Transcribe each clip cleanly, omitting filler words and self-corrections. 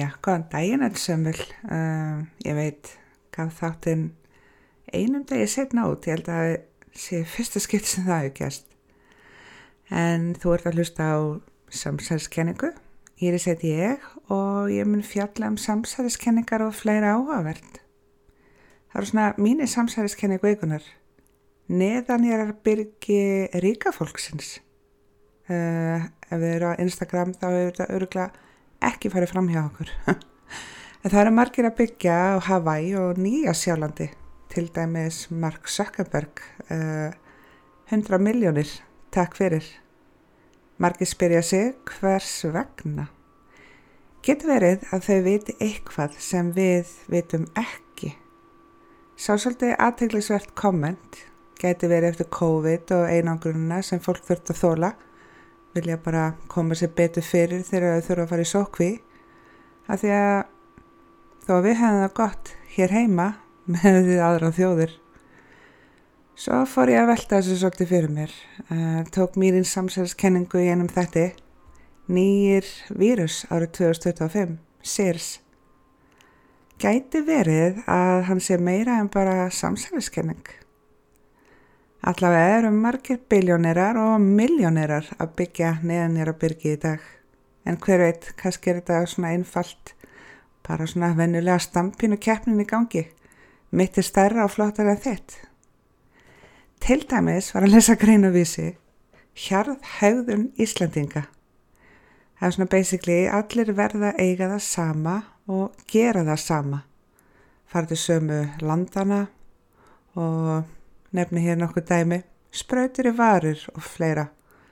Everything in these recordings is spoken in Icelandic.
Góðan daginn allsömmul. Ég veit, gaf þáttinn einum degi seinna út, ég held að það sé fyrsta skipt sem það hefur gerst. En þú ert að hlusta á samsæriskenningu. Íris heiti ég og ég mun fjalla samsæriskenningar og fleira áhugavert. Það eru svona mínir samsæriskenningu vikunar. Neðanjarðarbyrgi ríka fólksins. Ef þið eru á Instagram þá hefur þetta örugglega ekki farið fram hjá okkur. En það eru margir að byggja á Hawaii og Nýja-Sjálandi, til dæmis Mark Zuckerberg, 100 milljónir, takk fyrir. Margir spyrja sig hvers vegna. Getur verið að þau viti eitthvað sem við vitum ekki. Sá svolítið athyglisvert komment, gæti verið eftir COVID og einangrunina sem fólk þurft að þola, vilja bara koma sér betur fyrir þegar þau þurfa að fara í sótkví, af því að þó að við hefum það gott hér heima með því aðra þjóðir. Svo fór ég að velta þessu svolítið fyrir mér, tók mýrin samsæriskenningu í einum þætti, nýjir vírus árið 2025, SARS. Gæti verið að hann sé meira en bara samsæriskenning. Allavega eru margir billjónerar og milljónerar að byggja neðanjarðarbyrgi í dag. En hver veit, kannski þetta svona einfalt, bara svona venjulega stampínu keppnin í gangi. Mitt stærra og flottar en þitt. Til dæmis var að lesa grein á Vísi, hjarðhegðun Íslendinga. Það er svona basically allir verða að eiga það sama og gera það sama. Farðu sömu landana og nefni hér nokkuð dæmi, sprautur í varir og fleira.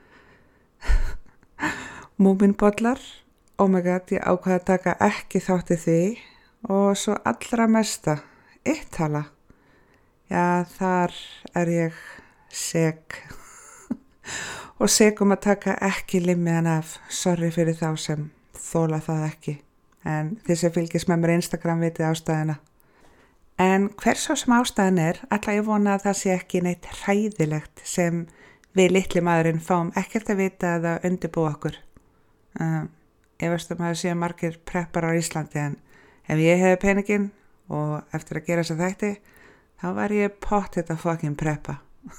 Múmínbollar, oh my god, ég ákvað að taka ekki þátt í því og svo allra mesta, Ítala. Já, þar er ég sek og sek að taka ekki limmiðan af, sorry fyrir þá sem þóla það ekki, en þið sem fylgist með mér Instagram vitið ástæðina. En hversó sem ástæðan ætla ég vona að það sé ekki neitt hræðilegt sem við litli maðurinn fáum ekkert að vita að það undirbúa okkur. Ég veist að það séu margir preppar á Íslandi, en ef ég hefði peningin og eftir að gera þess að þætti, þá var ég pottþétt að fucking preppa.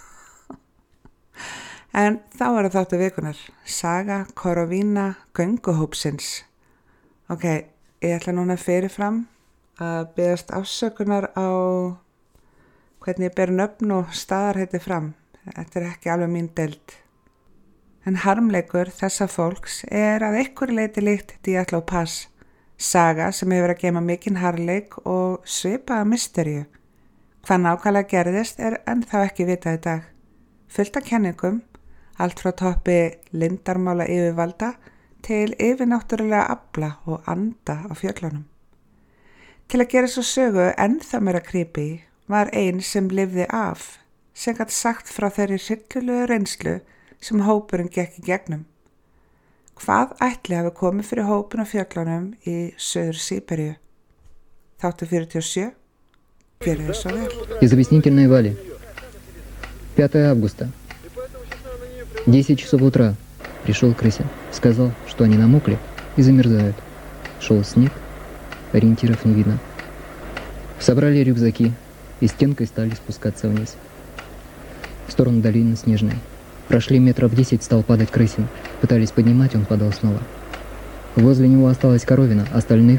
En þá er það þáttu vikunar, saga Korovína gönguhópsins. Ok, ég ætla núna fyrirfram að biðjast afsökunar á hvernig ég ber nöfn og staðarheiti fram. Þetta er ekki alveg mín deild. En harmleikur þessa fólks er að einhverju leyti líkt Diablo Pass, saga sem hefur að geyma mikinn harmleik og svipaða mysteríu. Hvað nákvæmlega gerðist er ennþá ekki vitað í dag. Fullt af kenningum, allt frá toppi lindarmála yfirvalda til yfirnáttúrulega afla og anda á fjöllunum. Til að gera svo sögu ennþá meira creepy var ein sem lifði af, sem gat sagt frá þeirri hryllilegu reynslu sem hópurinn gekk í gegnum. Hvað ætli hafi komið fyrir hópun á fjöllunum í Suður Síberíu? Þáttur 47, gjörðu þið svo vel. Из объяснительной Вали. 5 августа. 10 часов утра. Пришел Крысин. Сказал, что они намокли и замерзают. Шел снег. Ориентиров не видно. Собрали рюкзаки и стенкой стали спускаться вниз. В сторону долины Снежной. Прошли метров 10, стал падать Крысин. Пытались поднимать, он падал снова. Возле него осталась Коровина, остальным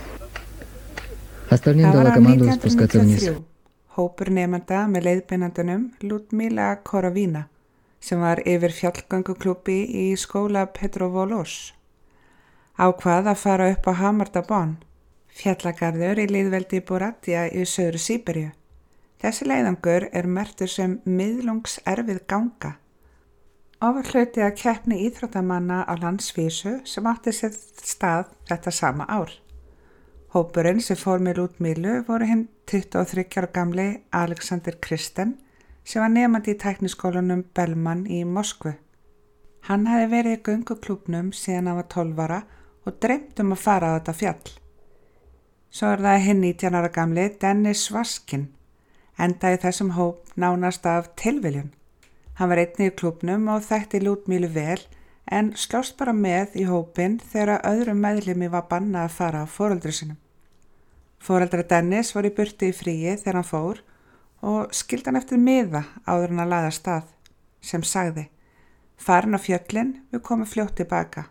дала команду спускаться вниз. Hópur nemenda með leiðbeinandunum Ludmila Korovína, sem var yfir fjallgönguklúbbi í skóla Petrovolos, ákvað að fara upp á Hamardabon, fjallagarður í liðveldi Boratia í Suður Síberíu. Þessi leiðangur er merktur sem miðlungserfið ganga. Ofar hluti að keppni íþróttamanna á landsvísu sem átti sér stað þetta sama ár. Hópurinn sem fór með Ludmilu voru hinn 23 ára gamli Alexander Kristen sem var nemandi í tækniskólanum Bellman í Moskvu. Hann hafði verið í gönguklúbnum síðan hann var 12 ára og dreymt að fara á þetta fjall. Svo er það hinn 19 ára gamli Dennis Vaskin, endaði þessum hóp nánast af tilviljun. Hann var einnig í klúbnum og þekkti Ludmilu vel en slóst bara með í hópinn þegar öðrum meðlimi var bannað að fara af foreldri sinum. Foreldrar Dennis voru í burtu í fríi þegar hann fór og skildi hann eftir miða áður en að laða stað, sem sagði: farin á fjöllin, við komum fljótt tilbaka.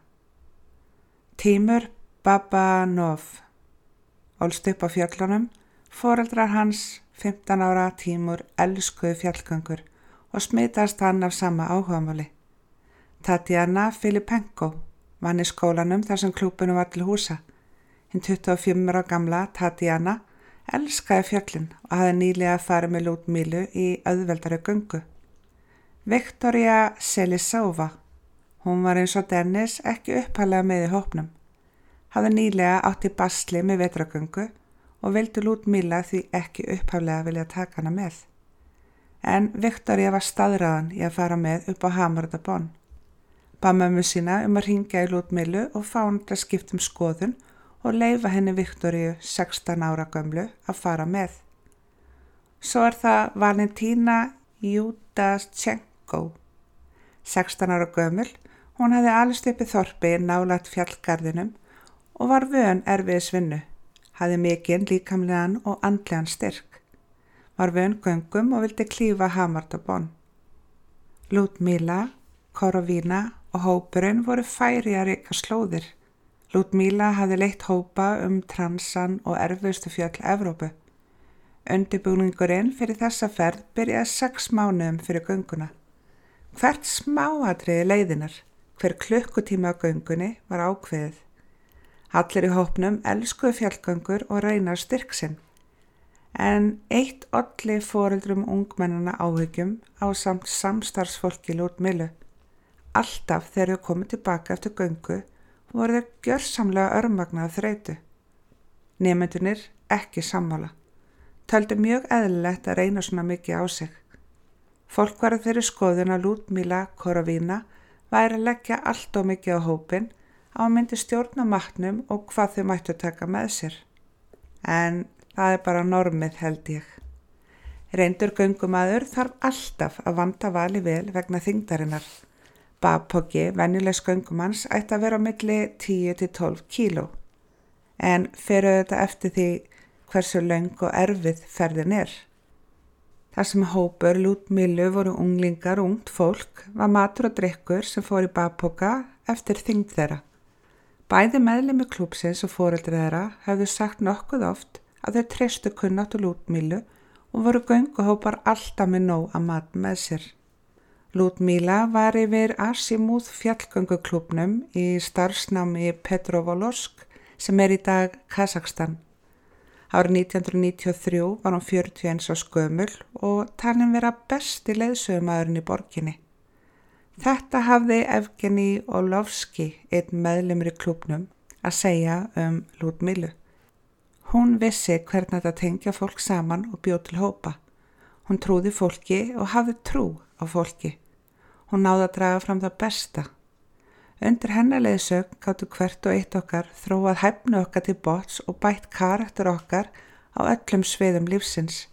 Tímur Babanov ólst upp á fjöllunum. Foreldrar hans, 15 ára Tímur, elskuðu fjallgöngur og smitaðist hann af sama áhugamáli. Tatjana Filipenko vann í skólanum þar sem klúbbunum var til húsa. Hinn 25 ára gamla Tatjana elskaði fjöllin og hafði nýlega farið með Ljúdmílu í auðveldari göngu. Viktoria Selisova, hún var eins og Dennis ekki upphælega með í hópnum. Hafði nýlega átt í basli með vetragöngu og vildi Ljúdmíla því ekki upphælega vilja taka hana með. En Viktoria var staðráðin í að fara með upp á Hamardabon. Bað mömmu sína að hringja í Ljúdmílu og fá hann til að skipta skoðun og leyfa henni Viktoríu 16 ára gömlu að fara með. Svo það Valentína Júdasjenko, 16 ára gömul. Hún hafði alist upp í þorpi nálægt fjallgarðinum og var vön erfiðisvinnu, hafði mikinn líkamlegan og andlegan styrk, var vön göngum og vildi klífa Hamardabon. Ljúdmíla, Korovina og hópurinn voru færi að reka slóðir. Ljúdmíla hafði leitt hópa Transan og erfiðustu fjöll Evrópu. Undirbúningurinn fyrir þessa ferð byrjaði 6 mánuðum fyrir gönguna. Hvert smáatriði leiðinar, hver klukkutíma á göngunni var ákveðið. Allir í hópnum elskuðu fjallgöngur og reyna styrk sinn. En eitt olli foreldrum ungmennana áhyggjum ásamt samstarfsfólki Ljúdmílu. Alltaf þegar þau komu tilbaka eftir göngu voru þau gjörsamlega örmagna af þreytu. Nemendurnir ekki sammála. Töldu mjög eðlilegt að reyna svona mikið á sig. Fólk var að þeirri skoðun að Ljúdmíla Korovina væri að leggja allt of mikið á hópinn á að myndi stjórna matnum og hvað þau mættu taka með sér. En það bara normið, held ég. Reyndur göngumaður þarf alltaf að vanda vali vel vegna þyngdarinnar. Babpoki, venjulegs göngumanns, ætti að vera á milli 10 til 12 kíló. En fer þetta eftir því hversu löng og erfið ferðin er. Þar sem hópur Ljúdmílu voru unglingar og ungt fólk var matur og drykkur sem fór í babpoka eftir þyngd þeirra. Bæði meðlimi klúbbsins og foreldrar þeirra hefðu sagt nokkuð oft að þeir treystu kunnáttu Ljúdmílu og voru gönguhópar alltaf með nóg að mat með sér. Ljúdmíla var yfir Asimúð fjallgönguklúbbnum í starfsnámi Petrovolosk sem í dag Kazakstan. Árið 1993 var hún 41 árs gömul og talin vera besti leiðsögumaðurinn í borginni. Þetta hafði Evgeni Orlovski, einn meðlimur í klúbbnum, að segja Ljúdmílu. Hún vissi hvernig þetta tengja fólk saman og bjó til hópa. Hún trúði fólki og hafði trú á fólki. Hún náði að draga fram það besta. Undir hennar leiðsögn gátu hvert og eitt okkar þróað hæfni okkar til botns og bætt karakter okkar á öllum sviðum lífsins.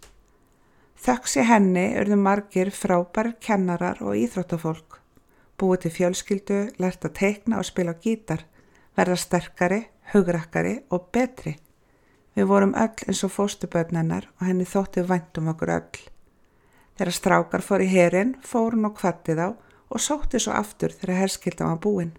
Þökks í henni urðu margir frábærir kennarar og íþróttafólk, búið til fjölskyldu, lært að teikna og spila á gítar, verða sterkari, hugrakkari og betri. Við vorum öll eins og fóstubörn hennar og henni þótti vænt okkur öll. Þegar strákar fór í herinn, fór hún og kvaddi þá og sótti svo aftur þegar herskyldan var búin.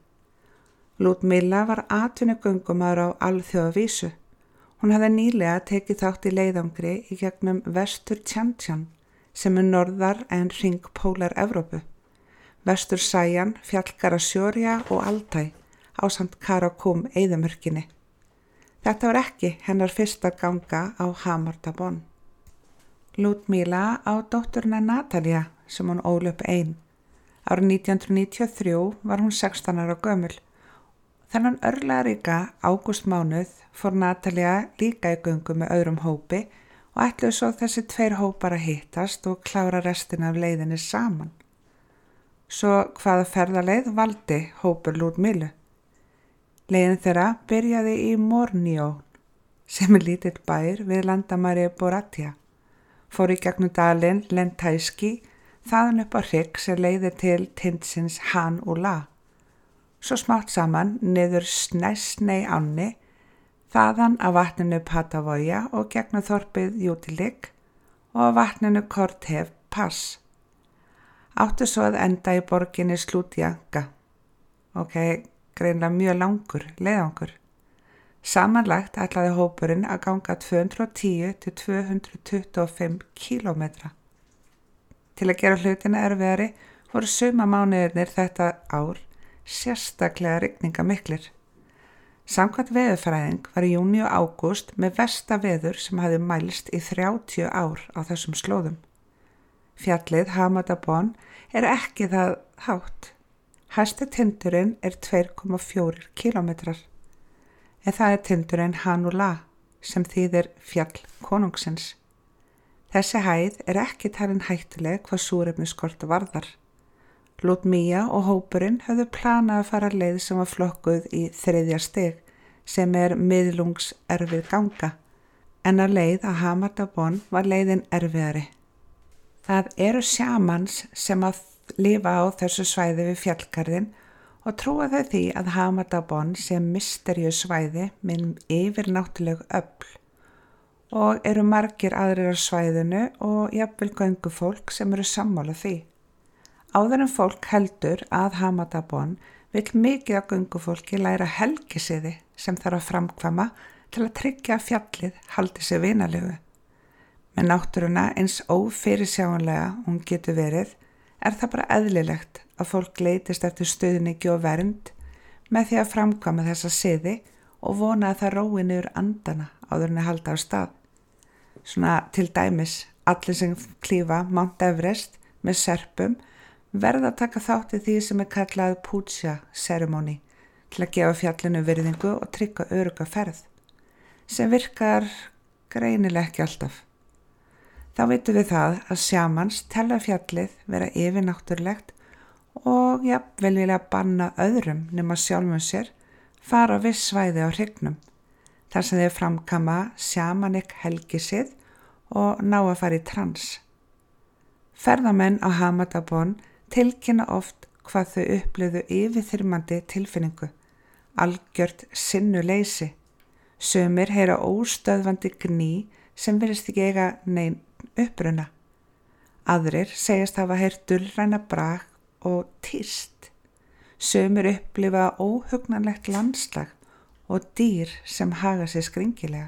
Ljúdmíla var atvinnugöngumaður á alþjóðavísu. Hún hafði nýlega tekið þátt í leiðangri í gegnum Vestur Tjantjan sem norðar en hringpólar Evrópu. Vestur Sæjan, fjallgarða Sjórja og Altæ ásamt Karakum eyðimörkinni. Þetta var ekki hennar fyrsta ganga á Hamardabon. Ljúdmíla á dótturina Natalja sem hún ól upp ein. Árið 1993 var hún 16 ára gömul. Þennan örlaríka ágústmánuð fór Natalja líka í göngu með öðrum hópi og ætluðu svo þessi 2 hópar að hittast og klára restina af leiðinni saman. Svo hvaða ferðaleið valdi hópur Ljúdmílu? Leiðin þeirra byrjaði í Mornjón sem lítill bær við landamæri Boratia. Fór í gegnum dalinn Lentæski, þaðan upp á hrygg sem leiðir til tindsins Han og La. svo smátt saman niður Snæsnei ánni, þaðan af vatninu Patavoja og gegnum þorpið Jútilik og af vatninu Kortef Pass. Áttu svo að enda í borginni Slútjanka. Ok, greinlega mjög langur leiðangur. Samanlagt ætlaði hópurinn að ganga 210 til 225 kílómetra. Til að gera hlutina erfiðari voru sumamánuðirnir þetta ár sérstaklega rigningamiklir. Samkvæmt veðurfræðing var júní og ágúst með versta veður sem hafði mælst í 30 ár á þessum slóðum. Fjallið Hamadabon ekki það hátt. Hæsti tindurinn 2,4 kílómetrar. En það tindurinn Hanula sem þýðir fjall konungsins. Þessi hæð ekki talin hættuleg hvað súrefniskort varðar. Ludmilla og hópurinn höfðu planað að fara leið sem var flokkuð í 3. stig sem miðlungs erfið ganga, en að leið að Hamadabon var leiðin erfiðari. Það eru shamans sem að lifa á þessu svæði við fjallgarðin og trúa þau því að Hamadabon sé mysteríu svæði með yfirnáttúrleg öfl og eru margir aðrir á svæðinu og jafnvel göngufólk sem eru sammála því. Áður en fólk heldur að Hamadabon vill mikið af göngufólki læra helgisiði sem þarf að framkvæma til að tryggja að fjallið haldi sig vinalegu. Með náttúruna eins ófyrirsjáanlega hún getur verið það bara eðlilegt að fólk leitist eftir stuðningi og vernd með því að framkvæma þessa siði og vona að það rói niður andana áður en að halda á stað. Svona til dæmis allir sem klífa Mount Everest með serpum verða að taka þátt í því sem kallað Puja ceremony til að gefa fjallinu virðingu og tryggja örugga ferð, sem virkar greinilega ekki alltaf. Þá vitum við það að shamans telja fjallið vera yfirnáttúrlegt og jafnvel vilja banna öðrum nema sjálfum sér fara á viss svæði á hryggnum, þar sem þeir framkama shamanik helgisið og ná að fara í trans. Ferðamenn á Hamadabon tilkynna oft hvað þau upplifðu yfirþyrmandi tilfinningu, algjört sinnuleysi. Sumir heyra óstöðvandi gný sem virðist ekki eiga nein uppruna. Aðrir segjast hafa heyrt dulræna brag og tíst. Sumir upplifa óhugnanlegt landslag og dýr sem haga sér skringilega.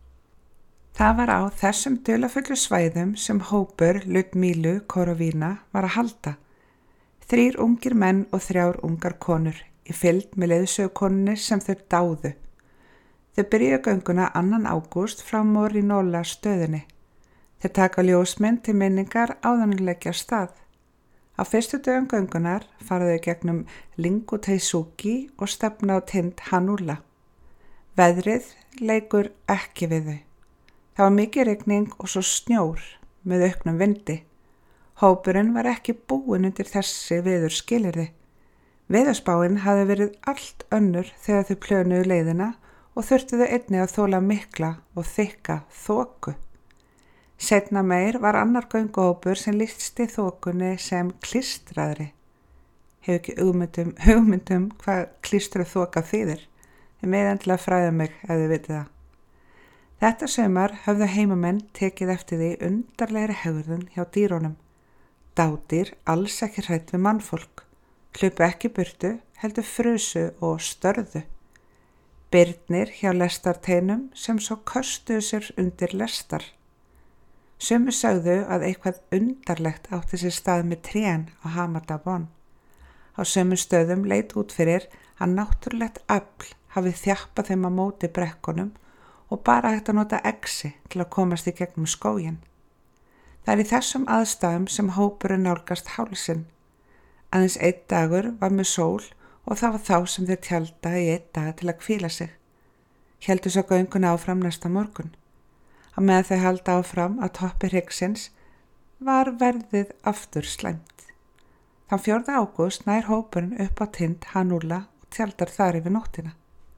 Það var á þessum dularfullu svæðum sem hópur Ludmillu Korovina var að halda. 3 ungir menn og 3 ungar konur í fylgd með leiðsögukonunni sem þau dáðu. Þau byrjuðu gönguna 2. ágúst frá Morinola stöðinni. Þau taka ljósmynd til minningar áður en leggja af stað. Á fyrstu dögum göngunar fara þau gegnum Linguteisuki og stefna á tind Hanula. Veðrið leikur ekki við þau. Það var mikið rigning og svo snjór með auknum vindi. Hópurinn var ekki búinn undir þessi veðurskilyrði. Veðurspáin hafði verið allt önnur þegar þau plönuðu leiðina og þurftu þau einnig að þola mikla og þykka þoku. Seinna meir var annar gönguhópur sem lýsti þokunni sem klistraðri. Hefur ekki hugmyndum hvað klistruð þoka þýðir. Þið megið endilega fræða mig ef þið vitið það. Þetta sumar höfðu heimamenn tekið eftir því undarlegri hegðun hjá dýrónum. Dádýr alls ekki hrædd við mannfólk, hlupu ekki burtu, heldur frusu og störðu. Birnir hjá lestarteinum sem svo köstuðu sér undir lestar. Sumir sögðu að eitthvað undarlegt átti sér stað með trén á Hamadabon. Á sumum stöðum leit út fyrir að náttúrulegt afl hafi þjappað þeim á móti brekkunum og bara hægt að nota exi til að komast í gegnum skóginn. Það í þessum aðstæðum sem hópurinn nálgast hálsinn. Aðeins 1 dagur var með sól og það var þá sem þau tjalda í 1 dag til að hvíla sig. Héldu svo gönguna áfram næsta morgun. Á meðan þau halda áfram að toppi hryggsins var verðið aftur slæmt. Þann 4. ágúst nær hópurinn upp á tind Hanula og tjaldar þar yfir nóttina.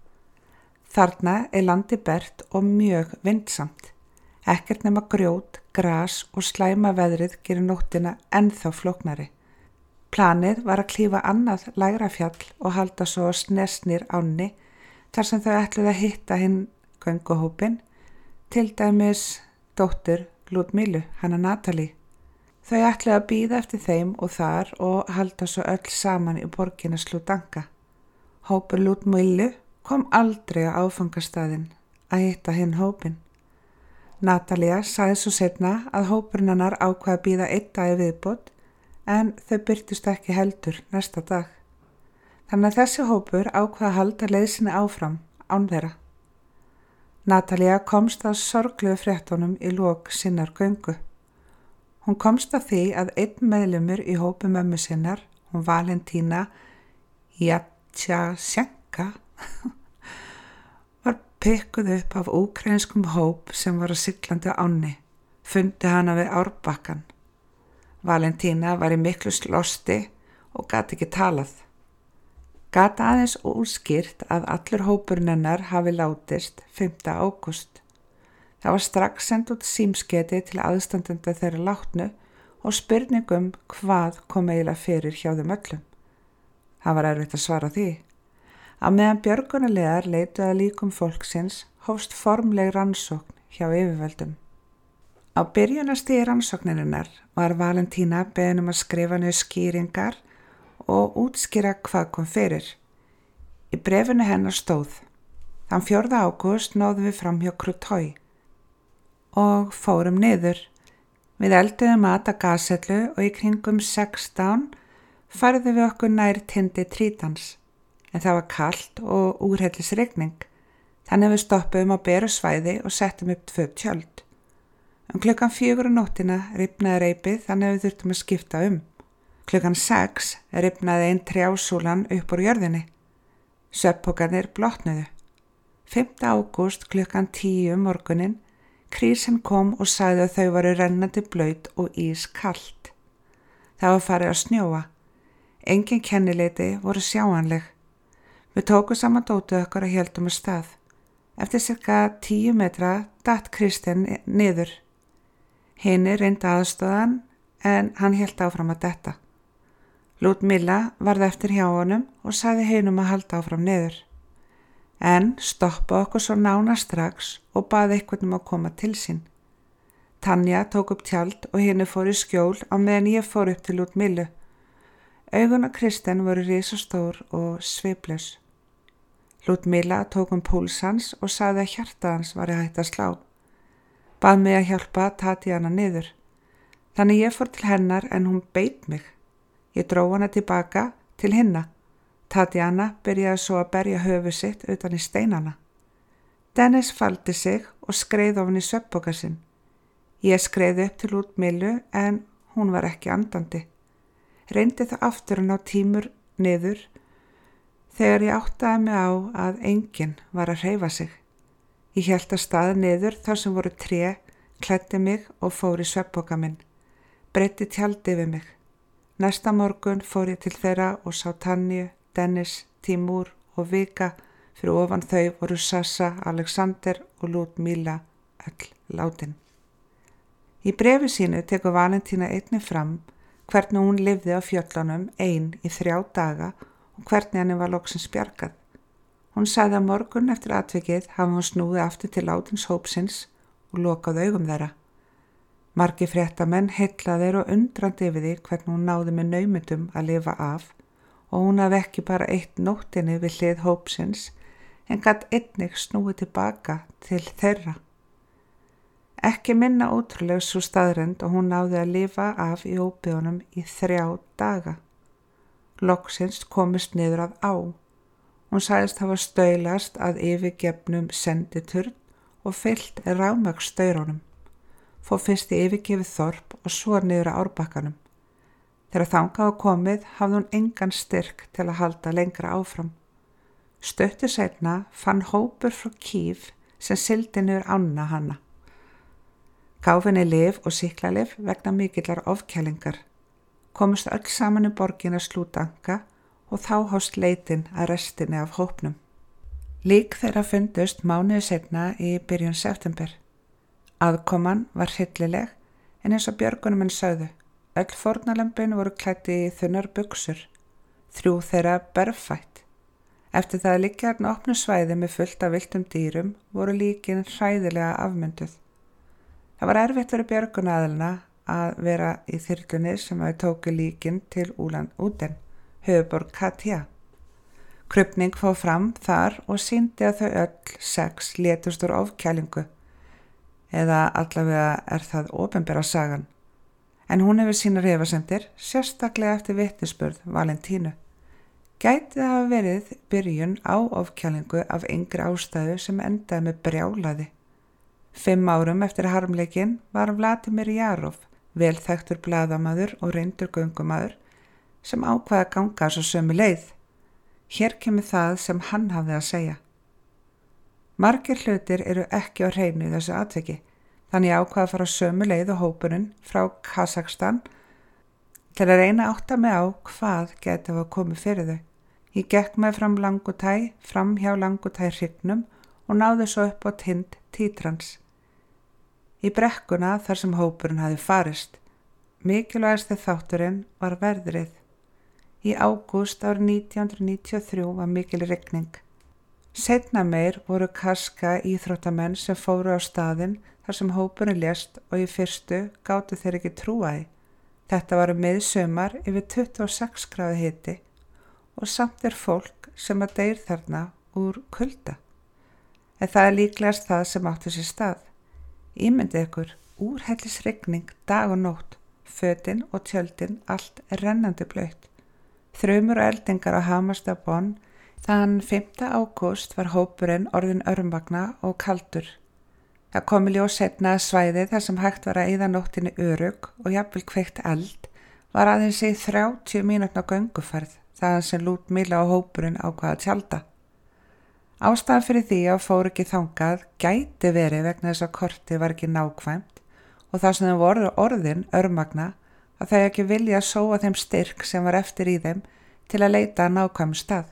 Þarna landi bert og mjög vindsamt. Ekkert nema grjót, gras og slæma veðrið gerir nóttina ennþá flóknari. Planið var að klífa annað lægra fjall og halda svo Snesnir ánni þar sem þau ætluðu að hitta hinn gönguhópin, til dæmis dóttur Lúdmílu, hana Natalí. Þau ætluðu að bíða eftir þeim og þar og halda svo öll saman í borginni Slúdanka. Hópur Lúdmílu kom aldrei á áfangastaðinn að hitta hinn hópin. Natalía sagði svo seinna að hópurinn hennar ákvað að bíða einn dag í viðbót en þau birtust ekki heldur næsta dag. Þannig að þessi hópur ákvað að halda leið sinni áfram án þeirra. Natalía komst að sorglegu fréttunum í lok sinnar göngu. Hún komst að því að einn meðlimur í hópi mömmu sinnar, hún Valentína Jatjasenka, var pikkuð upp af úkraínskum hóp sem var að siglandi ánni, fundi hana við árbakkan. Valentína var í miklu slosti og gat ekki talað. Gat aðeins útskýrt að allur hópurinn hennar hafi látist 5. ágúst. Það var strax send út símsketi til aðstandenda þeirra látnu og spurningum hvað kom eiginlega fyrir hjá þeim öllum. Það var erfitt að svara því. Á meðan björgunarliðar leituðu að líkum fólksins hófst formleg rannsókn hjá yfirvöldum. Á byrjunarstigi rannsóknarinnar var Valentína beðin að skrifa niður skýringar og útskýra hvað kom fyrir. Í bréfinu hennar stóð: Þann 4. ágúst náðum við fram hjá Krútói og fórum niður. Við elduðum mat að gasellu og í kringum 16 færðum við okkur nær tindi Trítans, en það var kalt og úrhellisrigning, þannig við stoppuðum á beru svæði og settum upp 2 tjöld. Klukkan 4 nóttina rifnaði reipið þannig að við þurftum að skipta um. Klukkan 6 rifnaði ein trjásúlan upp úr jörðinni. Svefnpokarnir blotnuðu. 5. ágúst klukkan 10 morgunin, krísin kom og sagði að þau varu rennandi blautt og ískalt. Það var farið að snjóa. Engin kennileiti voru sjáanleg. Við tókum saman dótið okkar og héldum að stað. Eftir cirka 10 metra datt Kristinn niður. Hinni reyndi aðstöðan en hann hélt áfram að detta. Lúdmíla varð eftir hjá honum og sagði hinum að halda áfram niður. En stoppa okkur svo nána strax og baði einhvern að koma til sín. Tanja tók upp tjald og hinni fór í skjól á meðan ég fór upp til Lúdmílu. Augun á Kristinn voru risastór og sviplaus. Lúdmíla tók púls hans og sagði að hjarta hans var hætt að slá. Bað mig að hjálpa Tatjana niður. Þannig ég fór til hennar en hún beit mig. Ég dró hana tilbaka til hinna. Tatjana byrjaði svo að berja höfuð sitt utan í steinana. Dennis faldi sig og skreið ofan í svefnpoka sinn. Ég skreið upp til Lúdmílu en hún var ekki andandi. Reyndi það aftur að ná tímur niður þegar ég áttaði mig á að enginn var að hreyfa sig. Ég hélt að staði niður þar sem voru tré, klæddi mig og fór í svefnpoka minn. Breiddi tjaldi yfir mig. Næsta morgun fór ég til þeirra og sá Tanju, Dennis, Tímúr og Vika. Fyrir ofan þau voru Sassa, Alexander og Lúdmíla öll látin. Í bréfi sínu tekur Valentína einnig fram hvernig hún lifði á fjöllunum ein í 3 daga og hvernig henni var loksins bjargað. Hún sagði að morgun eftir atvikið hafi hún snúið aftur til látins hópsins og lokað augum þeirra. Margir fréttamenn heillaðir og undrandi yfir því hvernig hún náði með naumindum að lifa af og hún hafi ekki bara eitt nóttinni við hlið hópsins en gat einnig snúið tilbaka til þeirra. Ekki minna ótrúleg svo staðrend og hún náði að lifa af í óbyggðunum í 3 daga. Loksins komist niður að á. Hún sagðist hafa staulast að yfirgefnum senditurn og fyllt rafmagnsstaurunum. Fór fyrst í yfirgefið þorp og svo niður að árbakkanum. Þegar þangað var komið hafði hún engan styrk til að halda lengra áfram. Stuttu seinna fann hópur frá Kív sem sigldi niður ána hana. Gáfinni lyf og sýklalyf vegna mikillar ofkælingar. Komust öll saman í borgina Slúdanka og þá hófst leitin að restinni af hópnum. Lík þeirra fundust mánuði seinna í byrjun september. Aðkoman var hryllileg en eins og björgunarmenn sögðu, Öll fórnarlömbin voru klædd í þunnar buxur, 3 þeirra berfætt. Eftir það að liggja þarna opnu svæði með fullt af villtum dýrum voru líkin hræðilega afmynduð. Það var erfitt fyrir björgunaraðilana að vera í þyrlunni sem að tóku líkin til Úlan-Úden, höfuðborg Katia. Krufning fór fram þar og sýndi að þau öll 6 létust úr ofkælingu, eða allavega er það opinbera sagan. En hún hefur sínar efasemdir, sérstaklega eftir vitnisburð Valentínu. Gæti það hafa verið byrjun á ofkælingu af yngri ástæðu sem endaði með brjálaði. 5 árum eftir harmleikin var Vladimir Jarov, vel þekktur blaðamaður og reyndur göngumaður, sem ákvaði að ganga svo sömu leið. Hér kemur það sem hann hafði að segja. Margir hlutir eru ekki á hreinu í þessu atviki, þannig ákvaði að fara sömu leið og hópurinn frá Kazakstan til að reyna að átta mig á hvað geti hafa komið fyrir þau. Ég gekk með fram hjá Langutæ-hryggnum og náði svo upp á tind Títrans. Í brekkuna þar sem hópurinn hafði farist. Mikilvægasti þátturinn var veðrið. Í ágúst árið 1993 var mikil rigning. Seinna meir voru karska íþróttamenn sem fóru á staðinn þar sem hópurinn lést og í fyrstu gátu þeir ekki trúa því. Þetta var miðsumar yfir 26 gráðu hiti og samt er fólk sem að deyr þarna úr kulda. En það er líklegast það sem átti sér stað. Ímyndið ykkur, úrhellisrigning dag og nótt, fötin og tjöldin allt er rennandi blautt. Þrumur og eldingar á Hamarstapon. Þann 5. ágúst var hópurinn orðin örmagna og kaldur. Það kom í ljós seinna að svæðið þar sem hægt var að eyða nóttinni örugg og jafnvel kveikt eld var aðeins í 30 mínútna gönguferð þaðan sem Ljudmila og hópurinn ákvaða að tjalda. Ástæðan fyrir því að fór ekki þangað gæti verið vegna þess að kortið var ekki nákvæmt og það sem þau voru orðin örmagna að þau ekki vilja að sóa þeim styrk sem var eftir í þeim til að leita að nákvæmum stað.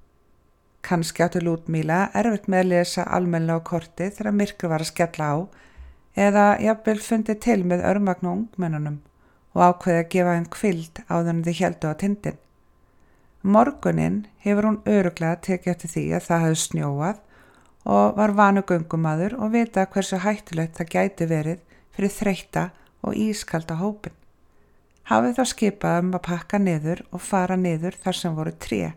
Kannski áttu Ljudmila erfitt með að lesa almennilega á kortið þegar myrkur var að skella á eða jafnvel fundið til með örmagna ungmennunum og ákveði að gefa þeim hvíld áður en þau héldu á tindinn. Morguninn hefur hún örugglega tekið eftir því að það hefði snjóað og var vanur göngumaður og vita hversu hættulegt það gæti verið fyrir þreytta og ískalda hópinn. Hafið þá skipað að pakka niður og fara niður þar sem voru tré.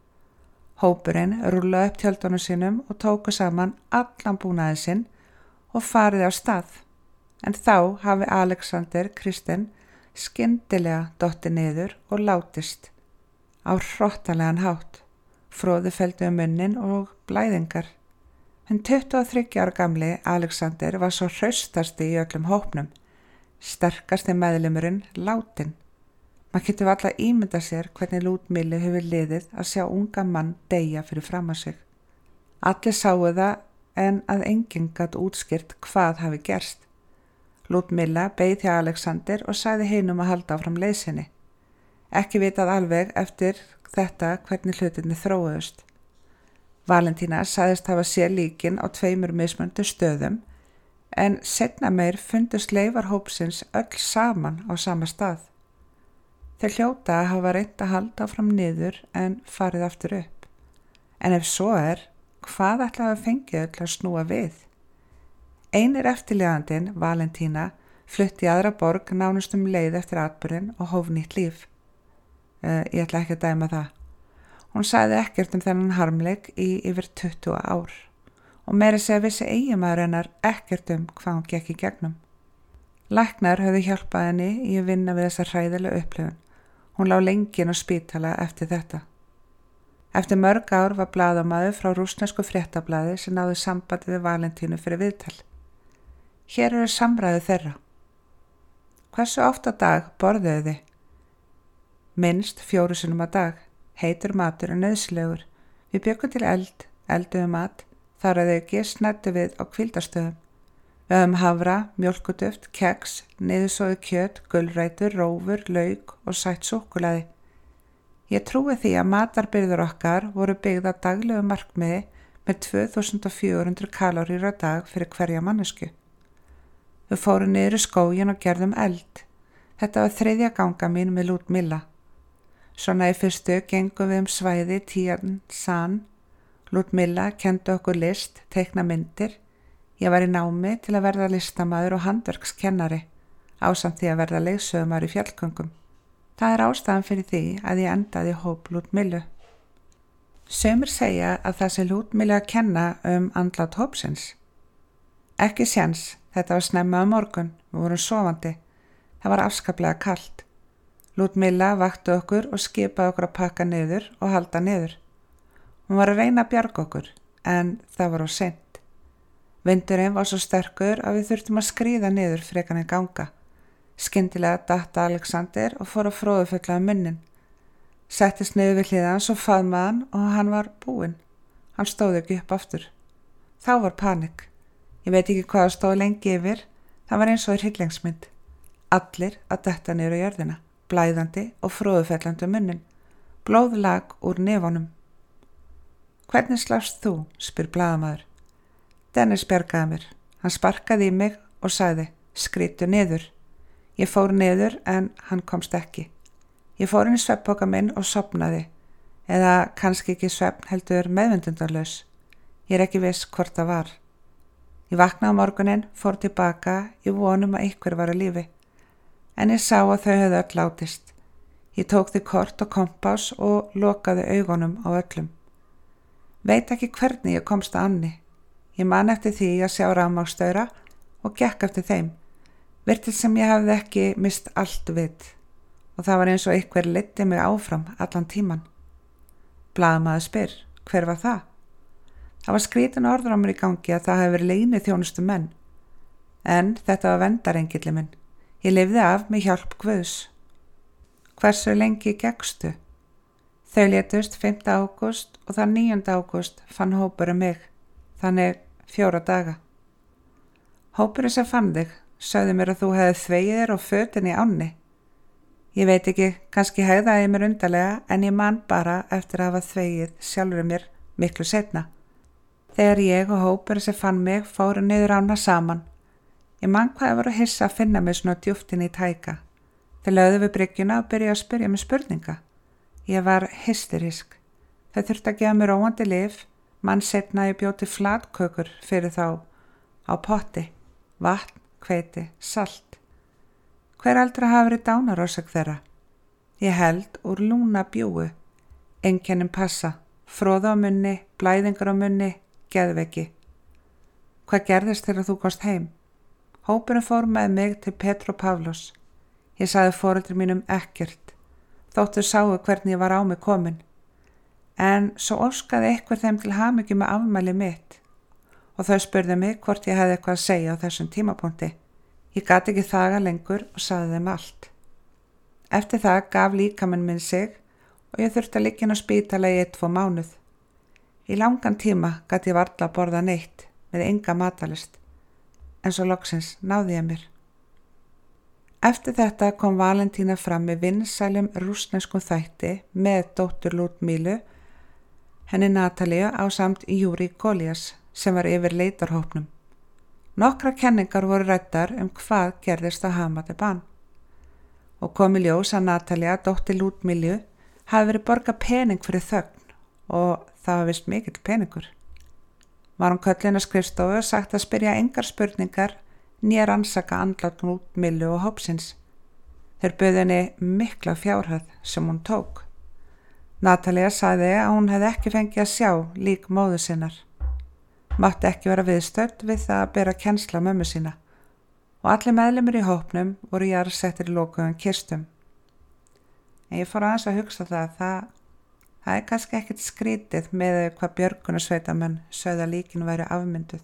Hópurinn rúllaði upp tjöldunum sínum og tóku saman allan búnaði sinn og farið á stað. En þá hafi Alexander Kristinn skyndilega dottið niður og látist. Á hrottalegan hátt, froðufelldu munnin og blæðingar. En 23 ára gamli Alexander var svo hraustasti í öllum hópnum. Sterkasti meðlimurinn látinn. Maður getur varla ímynda sér hvernig Ljudmilu hefur liðið að sjá unga mann deyja fyrir fram að sig. Allir sáu það en að enginn gat útskýrt hvað hafi gerst. Ljudmila beið hjá Alexander og sagði hinum að halda áfram leið sinni. Ekki vitað alveg eftir þetta hvernig hlutinni þróuðust. Valentína sagðist hafa séð líkin á 2 mismunandi stöðum en seinna meir fundust leifar hópsins öll saman á sama stað. Þeir hljóta að hafa reynt að halda áfram niður en farið aftur upp. En ef svo er, hvað ætlaði að fengið öll að snúa við? Einir eftirlifandinn, Valentína, flutti í aðra borg nánast leið eftir atburðinn og hóf nýtt líf. Ég ætla ekki að dæma það. Hún sagði ekkert þennan harmleik í yfir 20 ár og meira segja vissi eiginmaður hennar ekkert hvað hún gekk í gegnum. Læknar höfðu hjálpað henni í að vinna við þessa hræðilega upplifun. Hún lá lengi inn á spítala eftir þetta. Eftir mörg ár var blaðamaður frá rússnesku fréttablaði sem náði sambandi við Valentínu fyrir viðtal. Hér eru samræðu þeirra. Hversu oft á dag borðuðu þið? Minnst 4 sinnum á dag. Heitur matur er nauðsynlegur. Við bjökum til elduðum mat, þar að auki snæddu við á hvíldarstöðum. Við höfum havra, mjólkuduft, keks, niðursóðu kjöt, gulrætur, rófur, lauk og sætt súkkulaði. Ég trúi því að matarbirgðir okkar voru byggð á daglegu markmiði með 2400 kaloríur á dag fyrir hverja mannesku. Við fórum niður í skóginn og gerðum eld. Þetta var 3. ganga mín með Ludmilla. Svona í fyrstu gengum við svæði Tian Shan. Ludmilla kenndi okkur list, teikna myndir. Ég var í námi til að verða listamaður og handverkskennari, ásamt því að verða leiðsögumar í fjallgöngum. Það ástæðan fyrir því að ég endaði í hóp Ludmillu. Sumir segja að það sé Ludmillu að kenna andlát hópsins. Ekki séns, þetta var snemma morgun, við vorum sofandi. Það var afskaplega kalt. Ludmilla vakti okkur og skipaði okkur að pakka niður og halda niður. Hún var að reyna að bjarga okkur, en það var of seint. Vindurinn var svo sterkur að við þurftum að skríða niður frekar en ganga. Skyndilega datt Alexander og fór að fróðufulla munnin. Settist niður við hliðið hans og faðmaði hann og hann var búinn. Hann stóð ekki upp aftur. Þá var panikk. Ég veit ekki hvað stóð lengi yfir. Það var eins og hryllingsmynd. Allir að detta niður á jörðina, blæðandi og fróðufellandi munnin. Blóð lag úr nefunum. Hvernig slást þú? Spyr blaðamaður. Dennis bjargaði mér. Hann sparkaði í mig og sagði, skrítu niður. Ég fór niður en hann komst ekki. Ég fór inn í svefnpoka minn og sofnaði. Eða kannski ekki svefn heldur meðvindundarlaus. Ég ekki viss hvort það var. Ég vaknaði á morguninn, fór tilbaka, ég vonum að einhver var á lífi. En ég sá að þau höfðu öll látist. Ég tók því kort og kompás og lokaði augunum á öllum. Veit ekki hvernig ég komst að Anni. Ég man eftir því að sjá rafmagnsstaura og gekk eftir þeim. Virtist sem ég hafði ekki mist allt vit. Og það var eins og einhver leiddi mig áfram allan tíman. Blaðamaður spyr, hver var það? Það var skrítin orður á mér í gangi að það hefði verið leyni þjónustu menn. En þetta var vendarengilli minn. Ég lifði af með hjálp Guðs. Hversu lengi gekkstu? Þau létust 5. ágúst og þann 9. ágúst fann hópurinn mig. Þannig 4 daga. Hópurinn sem fann þig sagði mér að þú hefði þvegið þér og fötin í ánni. Ég veit ekki, kannski hegðaði ég mér undarlega en ég man bara eftir að hafa þvegið sjálfur mér miklu seinna. Þegar ég og hópurinn sem fann mig fóru niður ána saman. Ég man hvað ég var að hissa að finna mig svona djúptin í tæka. Þeir lögðu við bryggjuna og byrjuðu að spyrja mig spurninga. Ég var hysterísk. Þau þurfti að gefa mér róandi lyf. Mann seinna ég bjóti flatkökur fyrir þá á potti. Vatn, hveiti, salt. Hver aldrei hafa verið dánarórsök þeirra? Ég held úr lúnabjúgu. Einkennin passa. Froða á munni, blæðingar á munni, geðveiki. Hvað gerðist þegar þú komst heim? Hópurinn fór með mig til Petropavlos. Ég sagði foreldri mínum ekkert. Þóttu sáu hvernig ég var á mig komin. En svo óskaði eitthvað þeim til hamingju með afmæli mitt. Og þau spurði mig hvort ég hefði eitthvað að segja á þessum tímapunkti. Ég gat ekki þaga lengur og sagði þeim allt. Eftir það gaf líkaminn minn sig og ég þurfti að liggja inn á spítala í 1-2 mánuð. Í langan tíma gat ég varla að borða neitt með enga matalist, en svo loksins náði ég mér. Eftir þetta kom Valentína fram með vinsælum rússneskum þætti með dóttur Ludmillu, henni Natalíu ásamt Júri Golias sem var yfir leitarhópnum. Nokkra kenningar voru ræddar hvað gerðist á Hamadeban. Og kom í ljós að Natalía, dóttir Ludmillu, hafi verið borgað pening fyrir þögn og það var vist mikill peningur. Var hún kölluð inn á skrifstofu og sagt að spyrja engar spurningar né rannsaka andlát Ludmillu og hópsins. Þeir buðu henni mikla fjárhæð sem hún tók. Natalía sagði að hún hefði ekki fengið að sjá lík móður sinnar. Mátti ekki vera viðstödd við það að bera kennsla mömmu sína og allir meðlimir í hópnum voru jarðsettir í lokuðum kistum. En ég fór aðeins að hugsa það er kannski ekkert skrítið með hvað björgunarsveitamenn sögðu að líkin væri afmynduð.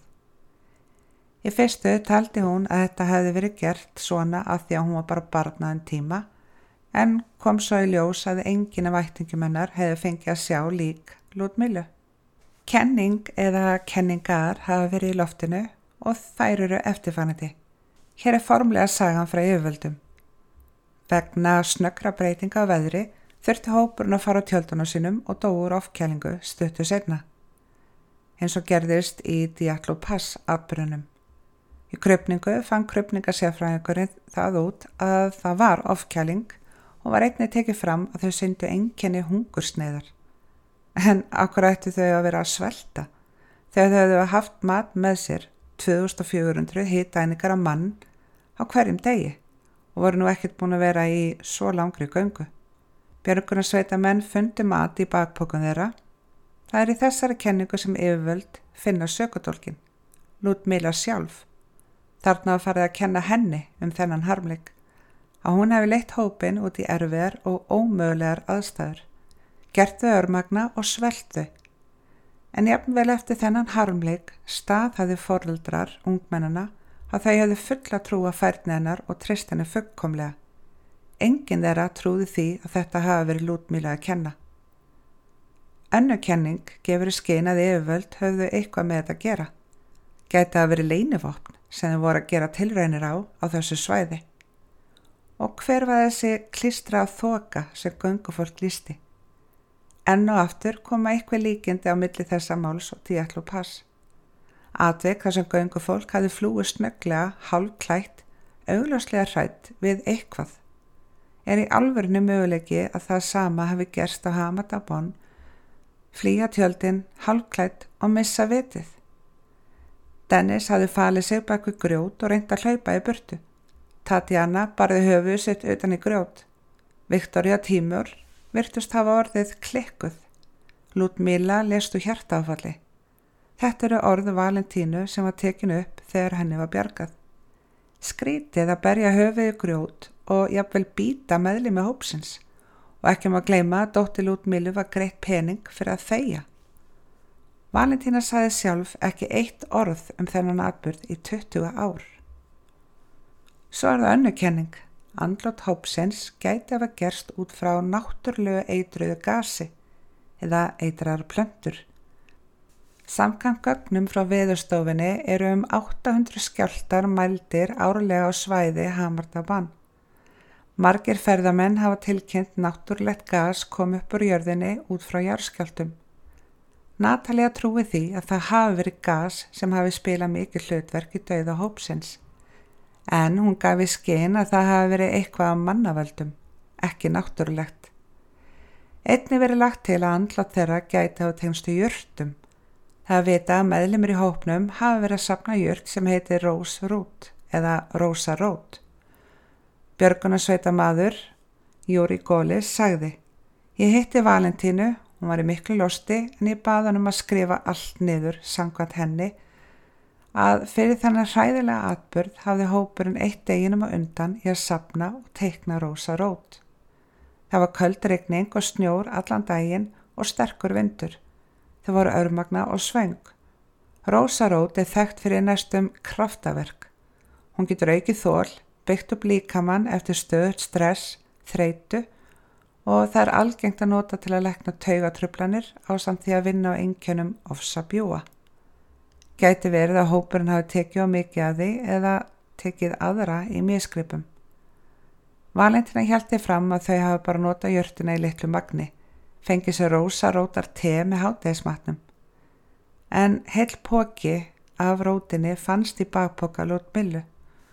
Í fyrstu taldi hún að þetta hefði verið gert svona af því að hún var bara barnaðan tíma, en kom svo í ljós að enginn af ættingjum hennar hefði fengið að sjá lík Ludmillu. Kenning eða kenningar hafa verið í loftinu og þær eru eftirfarandi. Hér er formlega sagan frá yfirvöldum. Vegna snöggra breytinga á veðri þurfti hópurinn að fara á tjöldunum sínum og dóu úr ofkælingu stuttu seinna. Eins og gerðist í Diatlo Pass atburðunum. Í krufningu fann krufningasérfræðingurinn það út að það var ofkæling og var einnig tekið fram að þau syndu einkenni hungursneiðar. En akkur ættu þau að vera að svelta þegar þau hefðu haft mat með sér 2400 hitaeiningar á mann á hverjum degi og voru nú ekkert búin að vera í svo langri göngu. Björgunarsveitamenn fundu mat í bakpokum þeirra. Það í þessari kenningu sem yfirvöld finna sökudólkin, Ludmila sjálf. Þarna var farið að kenna henni þennan harmleik, að hún hefði leitt hópin út í erfiðar og ómögulegar aðstæður, gert þau örmagna og svelt þau. En jafnvel eftir þennan harmleik staðhæfðu foreldrar ungmennana að þau hefðu fulla trú að færni hennar og treyst henni fullkomlega. Enginn þeirra trúði því að þetta hafi verið Ludmila að kenna. Önnur kenning gefur í skyn að yfirvöld höfðu eitthvað með þetta að gera. Gæti að verið leynivopn sem þau voru að gera tilraunir á þessu svæði. Og hver var þessi klístra á þoka sem göngufólk lýsti? Enn og aftur koma eitthvað líkindi á milli þessa máls og Dietlu Pass. Atvik þar sem göngufólk hafði flúið snögglega, hálfklætt, augljóslega hrædd við eitthvað. Í alvörinu möguleiki að það sama hafi gerst á Hamad Abon, flýja tjöldin, hálfklætt og missa vitið. Dennis hafði falið sig bak við grjót og reynt að hlaupa í burtu. Tatjana barði höfuð sitt utan í grjót. Viktoria Tímur virtust hafa orðið klikkuð. Ludmila lést úr hjartaáfalli. Þetta eru orð Valentínu sem var tekin upp þegar henni var bjargað. Skrítið að berja höfuð í grjót og jafnvel býta meðlimi hópsins og ekki má gleyma að dóttir Ludmilu var greitt pening fyrir að þegja. Valentína sagði sjálf ekki eitt orð þennan atburð í 20 ár. Svo það önnur kenning. Andlát hópsins gæti hafa gerst út frá náttúrlegu eitruðu gasi eða eitraðar plöntur. Samkvæmt gögnum frá veðurstofunni eru 800 skjálftar mældir árlega á svæði Hamad Abon. Margir ferðamenn hafa tilkynnt náttúrlegt gas kom upp úr jörðinni út frá jarðskjálftum. Natalia trúi því að það hafi verið gas sem hafi spilað mikið hlutverk í dauða hópsins. En hún gaf í skyn að það hafi verið eitthvað af mannavöldum, ekki náttúrulegt. Einnig verið lagt til að andlát þeirra gæti á tengstu jurtum. Það vita að meðlimir í hópnum hafi verið að safna jurt sem heitir Rose Root eða Rosa Root. Björgunarsveitamaður Júri Gólis sagði: Ég hitti Valentínu, hún var í miklu losti en ég bað hann að skrifa allt niður samkvæmt henni að fyrir þennan hræðilega atburð hafði hópurinn eitt deginum á undan í að safna og teikna Rosa Root. Það var köld rigning og snjór allan daginn og sterkur vindur. Þau voru örmagna og svöng. Rosa Root þekkt fyrir næstum kraftaverk. Hún getur aukið þol, byggt upp líkamann eftir stöðugt stress, þreytu og það algengt að nota til að lækna taugatruflanir ásamt því að vinna á einkennum ofsabjúga. Gæti verið að hópurinn hafi tekið á mikið af því eða tekið aðra í misgripum. Valentína hélt því fram að þau hafi bara notað jurtina í litlu magni, fengið sér Rosa Rótar te með hádegismatnum. En heill poki af rótinni fannst í bakpoka Ludmilu.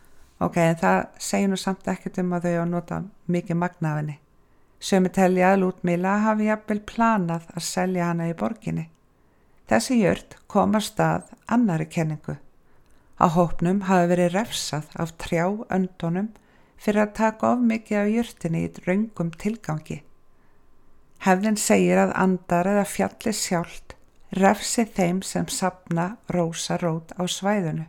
En það segir nú samt ekkert að þau hafa notað mikið magna af henni. Sumir telja að Ludmila hafi jafnvel planað að selja hana í borginni. Þessi jurt kom að stað annari kenningu. Á hópnum hafi verið refsað af trjáöndunum fyrir að taka of mikið af jurtinni í röngum tilgangi. Hefðin segir að andar eða fjalli sjálft refsi þeim sem safna Rosa Root á svæðinu.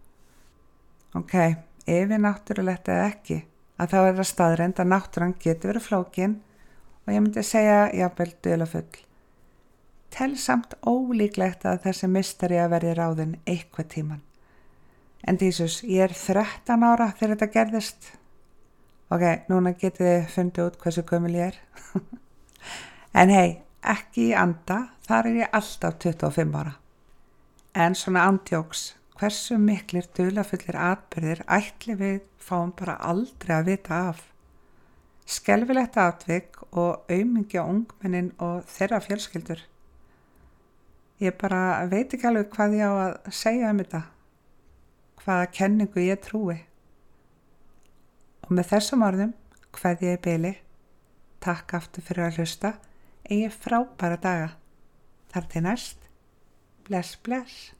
Yfir náttúrulegt eða ekki, að þá er það staðreynd að náttúran getur verið flókin og ég myndi segja jafnvel dularfull. Tel samt ólíklegt að þessi mysteri að verði ráðin eitthvað tíman. En Dísus, ég er 13 ára þegar þetta gerðist. Núna getið þið fundið út hversu gömul ég er. En ekki í anda, þar er ég alltaf 25 ára. En svona ándjóks, hversu miklir dularfullir atburðir ætli við fáum bara aldrei að vita af. Skelfilegt atvik og aumingja ungmennin og þeirra fjölskyldur. Ég bara veit ekki alveg hvað ég á að segja þetta. hvaða kenningu ég trúi. Og með þessum orðum kveð ég í bili. Takk aftur fyrir að hlusta. Eigið frábæra daga. Þar til næst. Bless, bless.